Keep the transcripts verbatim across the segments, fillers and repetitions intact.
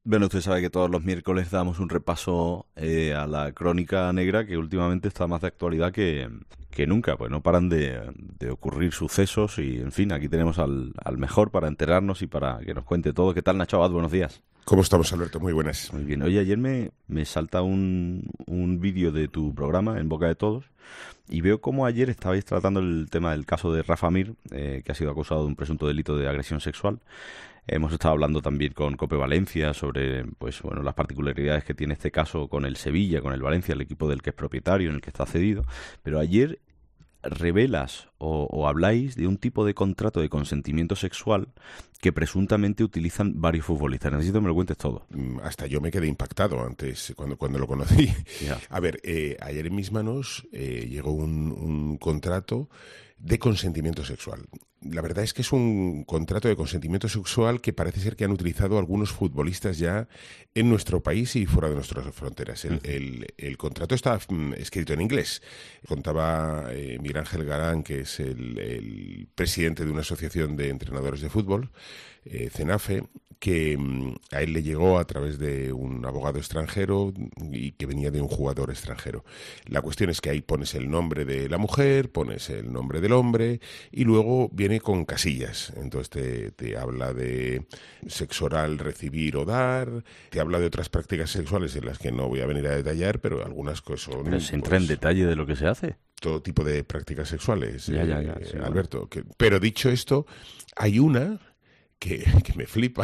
Bueno, usted sabe que todos los miércoles damos un repaso eh, a la crónica negra que últimamente está más de actualidad que, que nunca, pues no paran de, de ocurrir sucesos y, en fin, aquí tenemos al, al mejor para enterarnos y para que nos cuente todo. ¿Qué tal, Nacho Abad? Buenos días. ¿Cómo estamos, Alberto? Muy buenas. Muy bien. Oye, ayer me, me salta un, un vídeo de tu programa, En Boca de Todos, y veo cómo ayer estabais tratando el tema del caso de Rafa Mir, eh, que ha sido acusado de un presunto delito de agresión sexual. Hemos estado hablando también con Cope Valencia sobre, pues bueno, las particularidades que tiene este caso con el Sevilla, con el Valencia, el equipo del que es propietario, en el que está cedido. Pero ayer revelas o, o habláis de un tipo de contrato de consentimiento sexual que presuntamente utilizan varios futbolistas. Necesito que me lo cuentes todo. Mm, Hasta yo me quedé impactado antes, cuando, cuando lo conocí. Ya. A ver, eh, ayer en mis manos eh, llegó un, un contrato de consentimiento sexual. La verdad es que es un contrato de consentimiento sexual que parece ser que han utilizado algunos futbolistas ya en nuestro país y fuera de nuestras fronteras. El, el, el contrato está mm, escrito en inglés. Contaba eh, Miguel Ángel Galán, que es el, el presidente de una asociación de entrenadores de fútbol, eh, CENAFE, que mm, a él le llegó a través de un abogado extranjero y que venía de un jugador extranjero. La cuestión es que ahí pones el nombre de la mujer, pones el nombre del hombre y luego viene con casillas. Entonces te, te habla de sexo oral, recibir o dar, te habla de otras prácticas sexuales en las que no voy a venir a detallar, pero algunas cosas son... Pero se entra pues, en detalle de lo que se hace. todo tipo de prácticas sexuales, Ya, eh, ya, ya, sí, Alberto. Que, pero dicho esto, hay una que, que me flipa,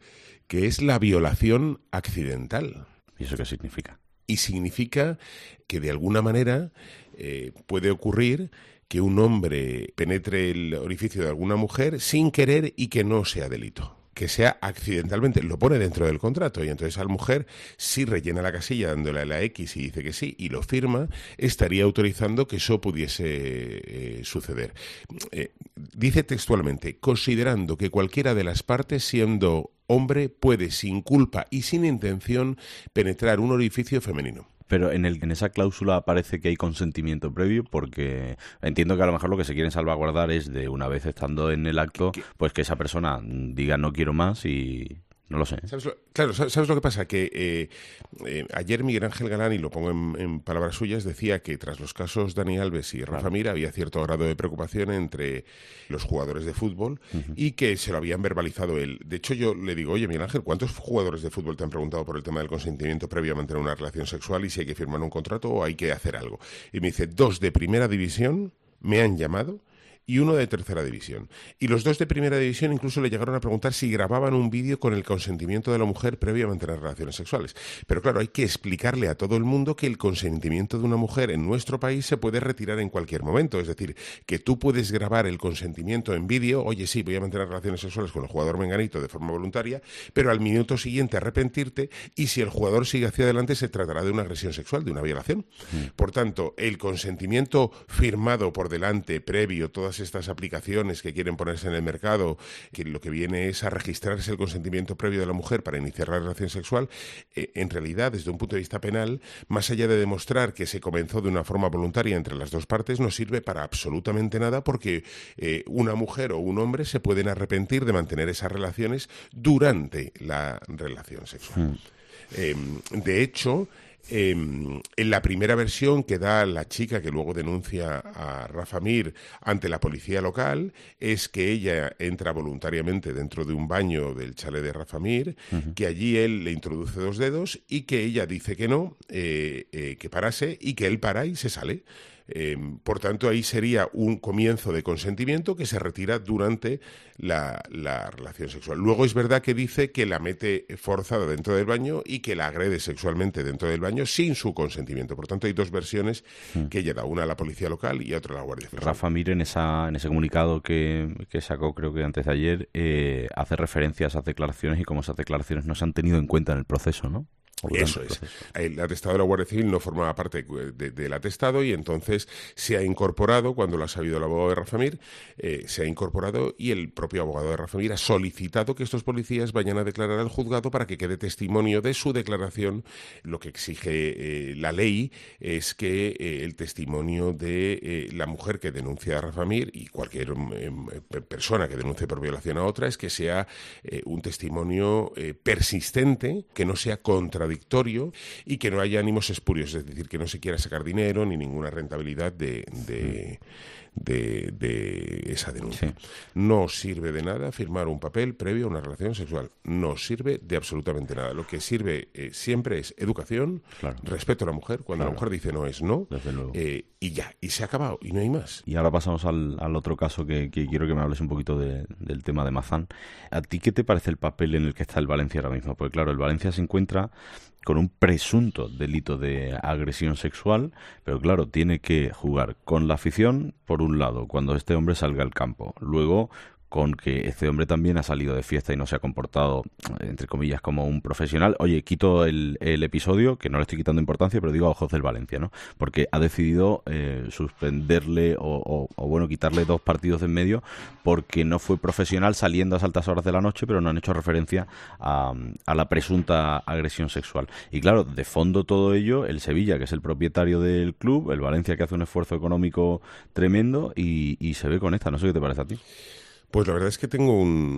que es la violación accidental. ¿Y eso qué significa? Y significa que de alguna manera eh, puede ocurrir que un hombre penetre el orificio de alguna mujer sin querer y que no sea delito. Que sea accidentalmente, lo pone dentro del contrato y entonces a la mujer, si rellena la casilla dándole a la X y dice que sí y lo firma, estaría autorizando que eso pudiese eh, suceder. Eh, dice textualmente, considerando que cualquiera de las partes, siendo hombre, puede sin culpa y sin intención penetrar un orificio femenino. Pero en, el, en esa cláusula aparece que hay consentimiento previo, porque entiendo que a lo mejor lo que se quieren salvaguardar es de una vez estando en el acto, pues que esa persona diga no quiero más y... No lo sé. ¿Sabes lo, claro, ¿sabes lo que pasa? Que eh, eh, ayer Miguel Ángel Galán, y lo pongo en, en palabras suyas, decía que tras los casos Dani Alves y Rafa Claro. Mir había cierto grado de preocupación entre los jugadores de fútbol uh-huh. y que se lo habían verbalizado él. De hecho, yo le digo, oye, Miguel Ángel, ¿cuántos jugadores de fútbol te han preguntado por el tema del consentimiento previo a mantener una relación sexual y si hay que firmar un contrato o hay que hacer algo? Y me dice, dos de primera división me han llamado y uno de tercera división. Y los dos de primera división incluso le llegaron a preguntar si grababan un vídeo con el consentimiento de la mujer previo a mantener relaciones sexuales. Pero claro, hay que explicarle a todo el mundo que el consentimiento de una mujer en nuestro país se puede retirar en cualquier momento. Es decir, que tú puedes grabar el consentimiento en vídeo, oye, sí, voy a mantener relaciones sexuales con el jugador menganito de forma voluntaria, pero al minuto siguiente arrepentirte y si el jugador sigue hacia adelante se tratará de una agresión sexual, de una violación. Mm. Por tanto, el consentimiento firmado por delante, previo, todas estas aplicaciones que quieren ponerse en el mercado, que lo que viene es a registrarse el consentimiento previo de la mujer para iniciar la relación sexual, eh, en realidad, desde un punto de vista penal, más allá de demostrar que se comenzó de una forma voluntaria entre las dos partes, no sirve para absolutamente nada porque eh, una mujer o un hombre se pueden arrepentir de mantener esas relaciones durante la relación sexual. Mm. Eh, de hecho, Eh, en la primera versión que da la chica que luego denuncia a Rafa Mir ante la policía local es que ella entra voluntariamente dentro de un baño del chalet de Rafa Mir, uh-huh. que allí él le introduce dos dedos y que ella dice que no, eh, eh, que parase y que él para y se sale. Eh, por tanto, ahí sería un comienzo de consentimiento que se retira durante la, la relación sexual. Luego es verdad que dice que la mete forzada dentro del baño y que la agrede sexualmente dentro del baño sin su consentimiento. Por tanto, hay dos versiones hmm. que ella da, una a la policía local y otra a la Guardia Civil. Rafa Mir, en, esa, en ese comunicado que, que sacó, creo que antes de ayer, eh, hace referencia a esas declaraciones y cómo esas declaraciones no se han tenido en cuenta en el proceso, ¿no? Eso es. El atestado de la Guardia Civil no formaba parte de, del atestado y entonces se ha incorporado, cuando lo ha sabido el abogado de Rafa Mir, eh, se ha incorporado y el propio abogado de Rafa Mir ha solicitado que estos policías vayan a declarar al juzgado para que quede testimonio de su declaración. Lo que exige eh, la ley es que eh, el testimonio de eh, la mujer que denuncia a Rafa Mir y cualquier eh, persona que denuncie por violación a otra es que sea eh, un testimonio eh, persistente, que no sea contradictorio y que no haya ánimos espurios, es decir, que no se quiera sacar dinero ni ninguna rentabilidad de, de, de, de esa denuncia. Sí. No sirve de nada firmar un papel previo a una relación sexual, no sirve de absolutamente nada. Lo que sirve eh, siempre es educación, claro. respeto a la mujer, cuando claro. la mujer dice no es no, eh, y ya, y se ha acabado, y no hay más. Y ahora pasamos al, al otro caso que, que quiero que me hables un poquito de, del tema de Mazán. ¿A ti qué te parece el papel en el que está el Valencia ahora mismo? Porque claro, el Valencia se encuentra con un presunto delito de agresión sexual, pero claro, tiene que jugar con la afición, por un lado, cuando este hombre salga al campo. Luego, con que este hombre también ha salido de fiesta y no se ha comportado, entre comillas, como un profesional. Oye, quito el, el episodio, que no le estoy quitando importancia, pero digo a ojos del Valencia, ¿no? Porque ha decidido eh, suspenderle o, o, o, bueno, quitarle dos partidos de en medio porque no fue profesional saliendo a altas horas de la noche, pero no han hecho referencia a, a la presunta agresión sexual. Y claro, de fondo todo ello, el Sevilla, que es el propietario del club, el Valencia, que hace un esfuerzo económico tremendo y, y se ve con esta. No sé qué te parece a ti. Pues la verdad es que tengo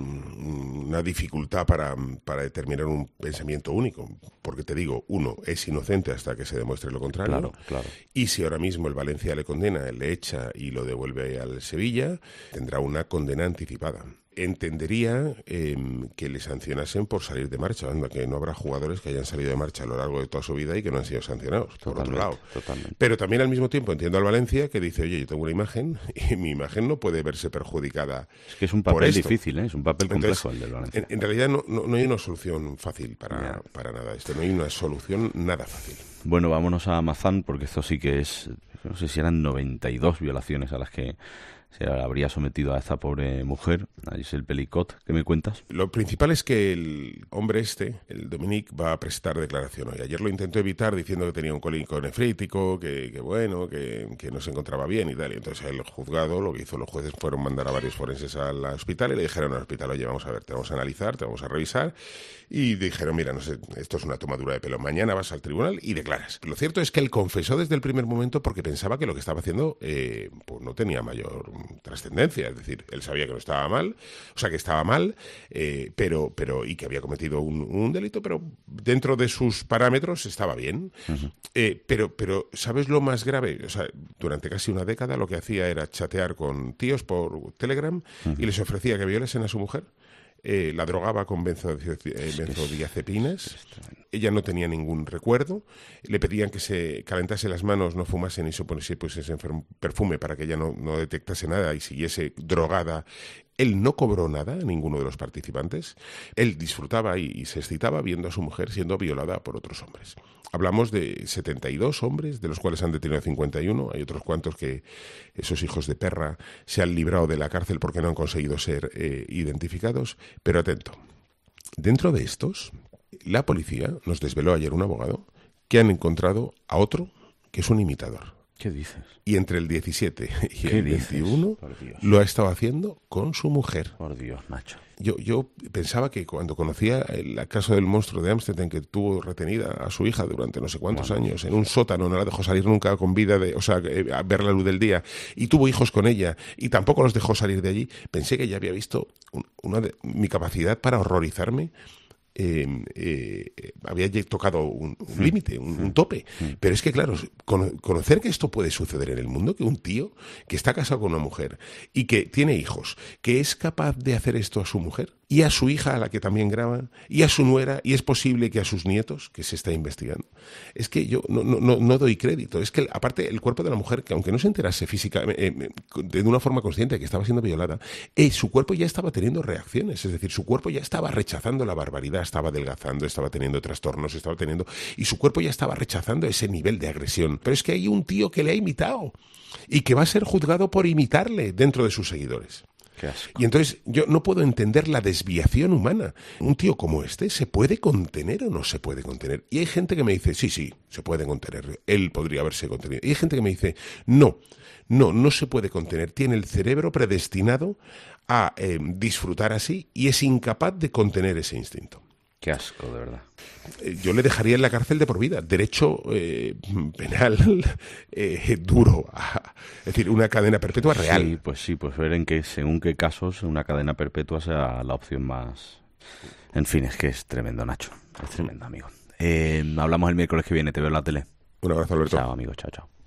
un, una dificultad para, para determinar un pensamiento único, porque te digo, uno, es inocente hasta que se demuestre lo contrario, claro, claro. y si ahora mismo el Valencia le condena, le echa y lo devuelve al Sevilla, tendrá una condena anticipada. Entendería eh, que le sancionasen por salir de marcha, anda, que no habrá jugadores que hayan salido de marcha a lo largo de toda su vida y que no han sido sancionados, por totalmente, otro lado. Totalmente. Pero también al mismo tiempo entiendo al Valencia que dice, oye, yo tengo una imagen y mi imagen no puede verse perjudicada. Es que es un papel difícil, ¿eh? Es un papel complejo. Entonces, el del Valencia. En, en realidad no, no, no hay una solución fácil para, para nada esto, no hay una solución nada fácil. Bueno, vámonos a Mazán, porque esto sí que es, no sé si eran noventa y dos violaciones a las que se habría sometido a esta pobre mujer, a Giselle Pelicot. ¿Qué me cuentas? Lo principal es que el hombre este, el Dominique, va a prestar declaración hoy. Ayer lo intentó evitar diciendo que tenía un cólico nefrítico, que, que bueno, que, que no se encontraba bien y tal. Y entonces el juzgado, lo que hizo los jueces fueron mandar a varios forenses al hospital y le dijeron al hospital, oye, vamos a ver, te vamos a analizar, te vamos a revisar. Y dijeron, mira, no sé, esto es una tomadura de pelo. Mañana vas al tribunal y declaras. Lo cierto es que él confesó desde el primer momento porque pensaba que lo que estaba haciendo eh, pues no tenía mayor trascendencia, es decir, él sabía que no estaba mal, o sea, que estaba mal, eh, pero, pero y que había cometido un, un delito, pero dentro de sus parámetros estaba bien. Uh-huh. Eh, pero, pero, ¿sabes lo más grave? O sea, durante casi una década lo que hacía era chatear con tíos por Telegram uh-huh. y les ofrecía que violasen a su mujer. Eh, la drogaba con benzodiazepinas, ella no tenía ningún recuerdo, le pedían que se calentase las manos, no fumase ni se pusiese pues, ese perfume para que ella no, no detectase nada y siguiese drogada. Él no cobró nada a ninguno de los participantes, él disfrutaba y, y se excitaba viendo a su mujer siendo violada por otros hombres. Hablamos de setenta y dos hombres, de los cuales han detenido cincuenta y uno. Hay otros cuantos que esos hijos de perra se han librado de la cárcel porque no han conseguido ser eh, identificados. Pero atento, dentro de estos, la policía nos desveló ayer un abogado que han encontrado a otro que es un imitador. ¿Qué dices? Y entre el diecisiete y el veintiuno lo ha estado haciendo con su mujer. Por Dios, Nacho. Yo, yo pensaba que cuando conocía el caso del monstruo de Ámsterdam, que tuvo retenida a su hija durante no sé cuántos bueno. años en un sótano, no la dejó salir nunca con vida, de, o sea, a ver la luz del día, y tuvo hijos con ella, y tampoco los dejó salir de allí, pensé que ya había visto un, una de, mi capacidad para horrorizarme. Eh, eh, había tocado un, un límite, un, un tope. Pero es que, claro, con, conocer que esto puede suceder en el mundo, que un tío que está casado con una mujer y que tiene hijos, que es capaz de hacer esto a su mujer y a su hija, a la que también graban, y a su nuera, y es posible que a sus nietos, que se está investigando. Es que yo no, no, no doy crédito. Es que, aparte, el cuerpo de la mujer, que aunque no se enterase físicamente, eh, de una forma consciente de que estaba siendo violada, eh, su cuerpo ya estaba teniendo reacciones. Es decir, su cuerpo ya estaba rechazando la barbaridad, estaba adelgazando, estaba teniendo trastornos, estaba teniendo... Y su cuerpo ya estaba rechazando ese nivel de agresión. Pero es que hay un tío que le ha imitado y que va a ser juzgado por imitarle dentro de sus seguidores. Qué asco. Y entonces yo no puedo entender la desviación humana. Un tío como este, ¿se puede contener o no se puede contener? Y hay gente que me dice, sí, sí, se puede contener. Él podría haberse contenido. Y hay gente que me dice, no, no, no se puede contener. Tiene el cerebro predestinado a eh, disfrutar así y es incapaz de contener ese instinto. Qué asco, de verdad. Yo le dejaría en la cárcel de por vida. Derecho eh, penal eh, duro. Es decir, una cadena perpetua real. Sí, pues sí, pues ver en qué, según qué casos, una cadena perpetua sea la opción más... En fin, es que es tremendo, Nacho. Es tremendo, amigo. Eh, hablamos el miércoles que viene. Te veo en la tele. Un abrazo, Alberto. Chao, amigo. Chao, chao.